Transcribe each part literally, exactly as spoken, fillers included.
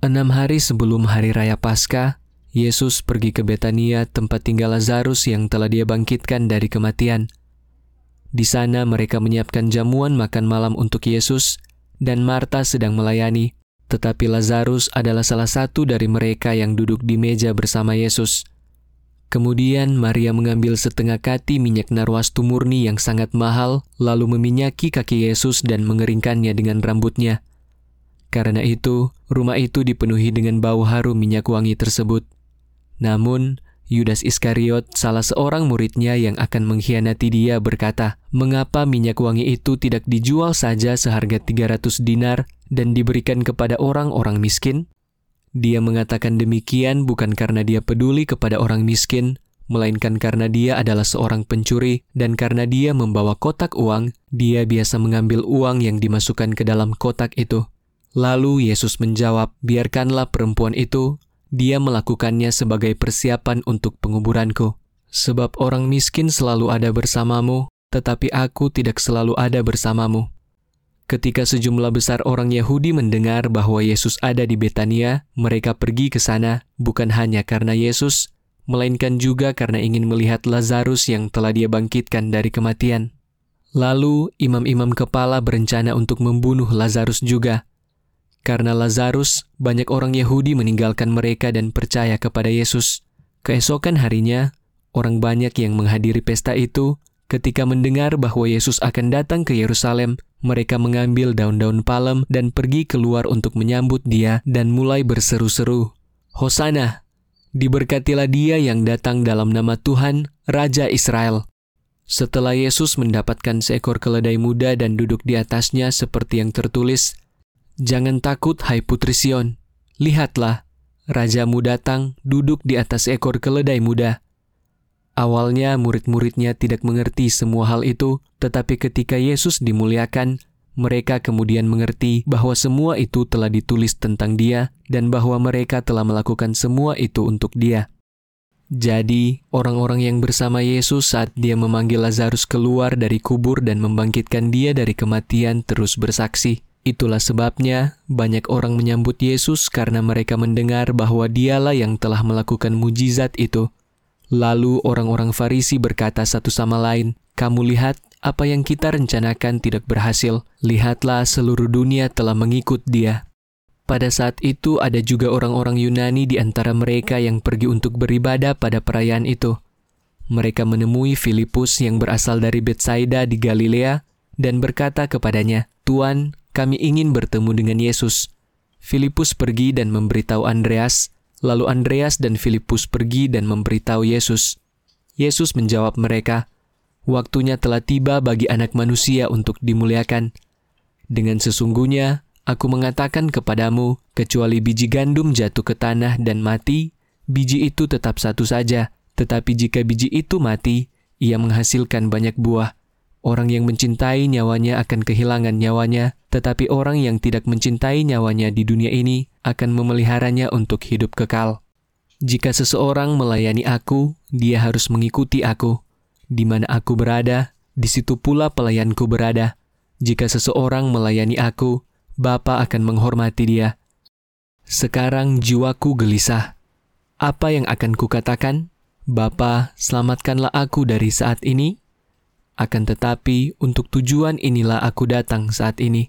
Enam hari sebelum hari raya Paskah, Yesus pergi ke Betania, tempat tinggal Lazarus yang telah Dia bangkitkan dari kematian. Di sana mereka menyiapkan jamuan makan malam untuk Yesus, dan Marta sedang melayani, tetapi Lazarus adalah salah satu dari mereka yang duduk di meja bersama Yesus. Kemudian Maria mengambil setengah kati minyak narwastu murni yang sangat mahal, lalu meminyaki kaki Yesus dan mengeringkannya dengan rambutnya. Karena itu, rumah itu dipenuhi dengan bau harum minyak wangi tersebut. Namun, Yudas Iskariot, salah seorang muridnya yang akan mengkhianati Dia, berkata, "Mengapa minyak wangi itu tidak dijual saja seharga tiga ratus dinar dan diberikan kepada orang-orang miskin?" Dia mengatakan demikian bukan karena dia peduli kepada orang miskin, melainkan karena dia adalah seorang pencuri, dan karena dia membawa kotak uang, dia biasa mengambil uang yang dimasukkan ke dalam kotak itu. Lalu Yesus menjawab, "Biarkanlah perempuan itu, dia melakukannya sebagai persiapan untuk penguburanku. Sebab orang miskin selalu ada bersamamu, tetapi aku tidak selalu ada bersamamu." Ketika sejumlah besar orang Yahudi mendengar bahwa Yesus ada di Betania, mereka pergi ke sana bukan hanya karena Yesus, melainkan juga karena ingin melihat Lazarus yang telah Dia bangkitkan dari kematian. Lalu imam-imam kepala berencana untuk membunuh Lazarus juga. Karena Lazarus, banyak orang Yahudi meninggalkan mereka dan percaya kepada Yesus. Keesokan harinya, orang banyak yang menghadiri pesta itu, ketika mendengar bahwa Yesus akan datang ke Yerusalem, mereka mengambil daun-daun palem dan pergi keluar untuk menyambut Dia dan mulai berseru-seru, "Hosana! Diberkatilah Dia yang datang dalam nama Tuhan, Raja Israel." Setelah Yesus mendapatkan seekor keledai muda dan duduk di atasnya seperti yang tertulis, "Jangan takut, hai putri Sion. Lihatlah, Rajamu datang duduk di atas ekor keledai muda." Awalnya murid-muridnya tidak mengerti semua hal itu, tetapi ketika Yesus dimuliakan, mereka kemudian mengerti bahwa semua itu telah ditulis tentang Dia dan bahwa mereka telah melakukan semua itu untuk Dia. Jadi, orang-orang yang bersama Yesus saat Dia memanggil Lazarus keluar dari kubur dan membangkitkan dia dari kematian terus bersaksi. Itulah sebabnya banyak orang menyambut Yesus karena mereka mendengar bahwa Dialah yang telah melakukan mujizat itu. Lalu orang-orang Farisi berkata satu sama lain, "Kamu lihat, apa yang kita rencanakan tidak berhasil. Lihatlah, seluruh dunia telah mengikut Dia." Pada saat itu ada juga orang-orang Yunani di antara mereka yang pergi untuk beribadah pada perayaan itu. Mereka menemui Filipus yang berasal dari Betsaida di Galilea dan berkata kepadanya, "Tuan, kami ingin bertemu dengan Yesus." Filipus pergi dan memberitahu Andreas, lalu Andreas dan Filipus pergi dan memberitahu Yesus. Yesus menjawab mereka, "Waktunya telah tiba bagi Anak Manusia untuk dimuliakan. Dengan sesungguhnya, Aku mengatakan kepadamu, kecuali biji gandum jatuh ke tanah dan mati, biji itu tetap satu saja. Tetapi jika biji itu mati, ia menghasilkan banyak buah. Orang yang mencintai nyawanya akan kehilangan nyawanya, tetapi orang yang tidak mencintai nyawanya di dunia ini akan memeliharanya untuk hidup kekal. Jika seseorang melayani aku, dia harus mengikuti aku. Di mana aku berada, di situ pula pelayanku berada. Jika seseorang melayani aku, Bapa akan menghormati dia. Sekarang jiwaku gelisah. Apa yang akan kukatakan? Bapa, selamatkanlah aku dari saat ini. Akan tetapi, untuk tujuan inilah aku datang saat ini.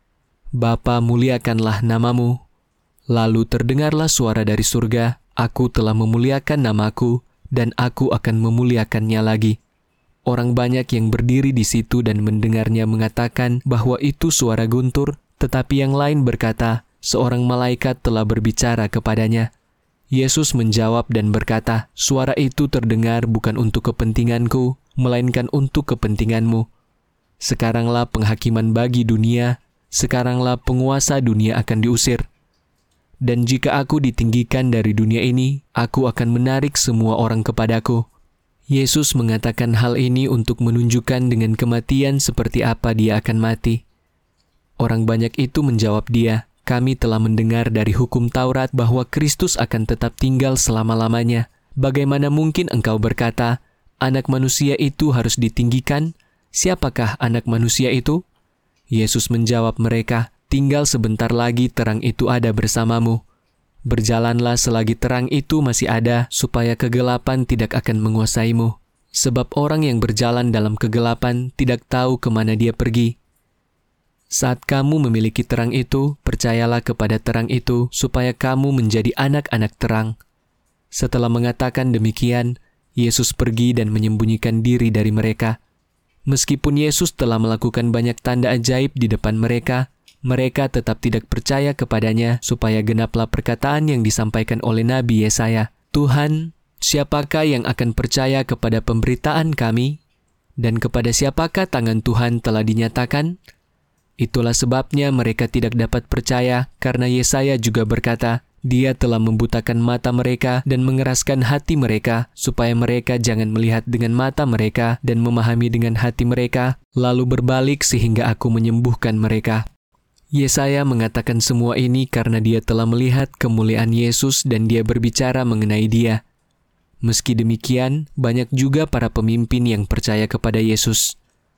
Bapa, muliakanlah namamu. Lalu terdengarlah suara dari surga, "Aku telah memuliakan namaku, dan aku akan memuliakannya lagi." Orang banyak yang berdiri di situ dan mendengarnya mengatakan bahwa itu suara guntur, tetapi yang lain berkata, seorang malaikat telah berbicara kepadanya. Yesus menjawab dan berkata, "Suara itu terdengar bukan untuk kepentinganku, melainkan untuk kepentinganmu. Sekaranglah penghakiman bagi dunia, sekaranglah penguasa dunia akan diusir. Dan jika aku ditinggikan dari dunia ini, aku akan menarik semua orang kepadaku." Yesus mengatakan hal ini untuk menunjukkan dengan kematian seperti apa dia akan mati. Orang banyak itu menjawab dia, "Kami telah mendengar dari hukum Taurat bahwa Kristus akan tetap tinggal selama-lamanya. Bagaimana mungkin engkau berkata, Anak Manusia itu harus ditinggikan? Siapakah Anak Manusia itu?" Yesus menjawab mereka, "Tinggal sebentar lagi terang itu ada bersamamu. Berjalanlah selagi terang itu masih ada, supaya kegelapan tidak akan menguasaimu. Sebab orang yang berjalan dalam kegelapan tidak tahu kemana dia pergi. Saat kamu memiliki terang itu, percayalah kepada terang itu, supaya kamu menjadi anak-anak terang. Setelah mengatakan demikian, Yesus pergi dan menyembunyikan diri dari mereka. Meskipun Yesus telah melakukan banyak tanda ajaib di depan mereka, mereka tetap tidak percaya kepadanya, supaya genaplah perkataan yang disampaikan oleh Nabi Yesaya. Tuhan, siapakah yang akan percaya kepada pemberitaan kami? Dan kepada siapakah tangan Tuhan telah dinyatakan? Itulah sebabnya mereka tidak dapat percaya, karena Yesaya juga berkata, Dia telah membutakan mata mereka dan mengeraskan hati mereka, supaya mereka jangan melihat dengan mata mereka dan memahami dengan hati mereka, lalu berbalik sehingga aku menyembuhkan mereka. Yesaya mengatakan semua ini karena dia telah melihat kemuliaan Yesus dan dia berbicara mengenai dia. Meski demikian, banyak juga para pemimpin yang percaya kepada Yesus.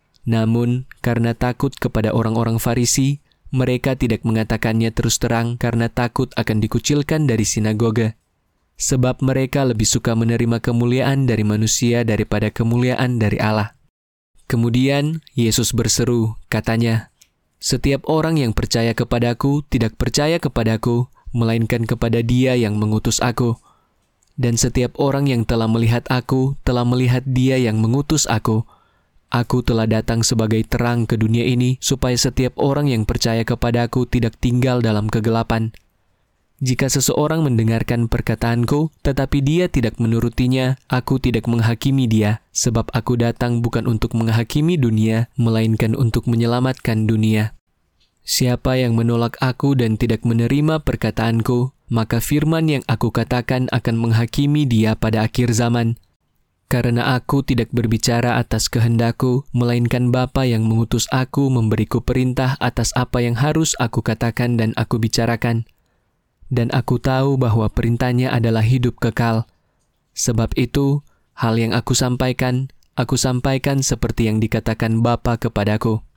Namun, karena takut kepada orang-orang Farisi, mereka tidak mengatakannya terus terang karena takut akan dikucilkan dari sinagoga. Sebab mereka lebih suka menerima kemuliaan dari manusia daripada kemuliaan dari Allah. Kemudian, Yesus berseru, katanya, "Setiap orang yang percaya kepadaku tidak percaya kepadaku, melainkan kepada Dia yang mengutus aku. Dan setiap orang yang telah melihat aku, telah melihat Dia yang mengutus aku. Aku telah datang sebagai terang ke dunia ini, supaya setiap orang yang percaya kepadaku tidak tinggal dalam kegelapan. Jika seseorang mendengarkan perkataanku, tetapi dia tidak menurutinya, aku tidak menghakimi dia, sebab aku datang bukan untuk menghakimi dunia, melainkan untuk menyelamatkan dunia. Siapa yang menolak aku dan tidak menerima perkataanku, maka firman yang aku katakan akan menghakimi dia pada akhir zaman. Karena aku tidak berbicara atas kehendakku, melainkan Bapa yang mengutus aku memberiku perintah atas apa yang harus aku katakan dan aku bicarakan. Dan aku tahu bahwa perintahnya adalah hidup kekal. Sebab itu, hal yang aku sampaikan, aku sampaikan seperti yang dikatakan Bapa kepadaku.